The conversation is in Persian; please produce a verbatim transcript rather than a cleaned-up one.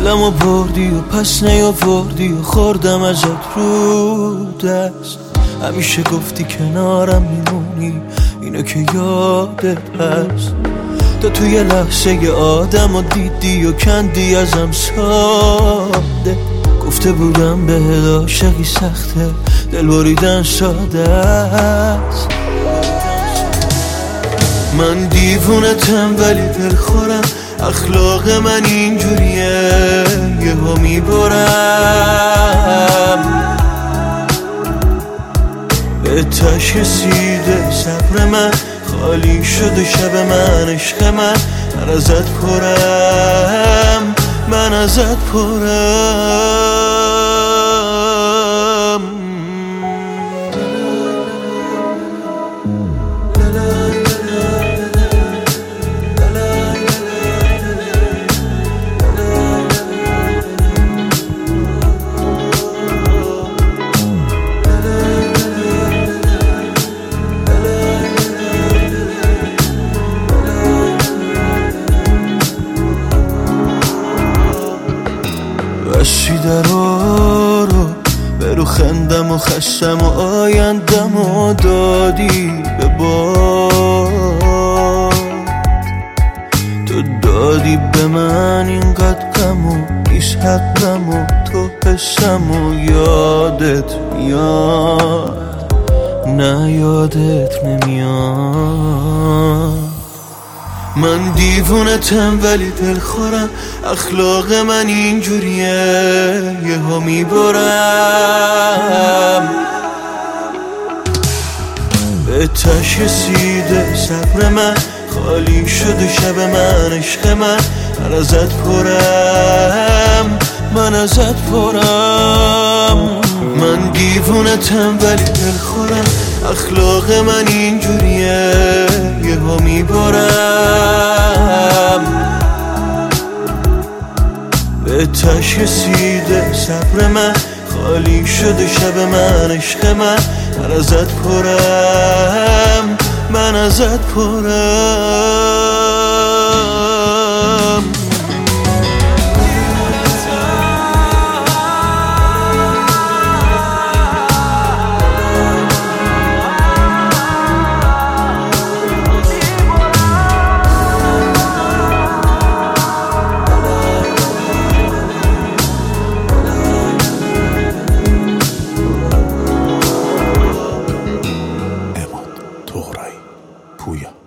دلمو بردی و پس نیاوردی و خوردم ازت رو دست. همیشه گفتی کنارم میمونی، اینو که یادت هست. تو توی لحظه ی آدم و دیدی و کندی ازم ساده. گفته بودم به عاشقی سخته، دل بریدن ساده است. من دیوونتم ولی دل خورم، اخلاق من اینجوریه یهو میبرم. به تش رسیده صبر من، خالی شده شب من، عشق من. من ازت پرم، من ازت پرم. بسی درا رو برو خندم و خستم و آیندم و دادی به باد. تو دادی به من اینقدر غم و نیست حقم و تو حسم و یادت میاد، نه یادت نمیاد. من دیوونتم ولی دل خورم، اخلاق من اینجوریه یهو میبرم. به تش رسیده صبر من، خالی شده شب من، عشق من. من ازت پرم، من ازت پرم. من دیوونتم ولی دل خورم، اخلاق من اینجوریه یهو میبرم. به تش رسیده صبر من، خالی شده شب من، عشق من. من ازت پرم، من ازت پرم. Toğray, Puya.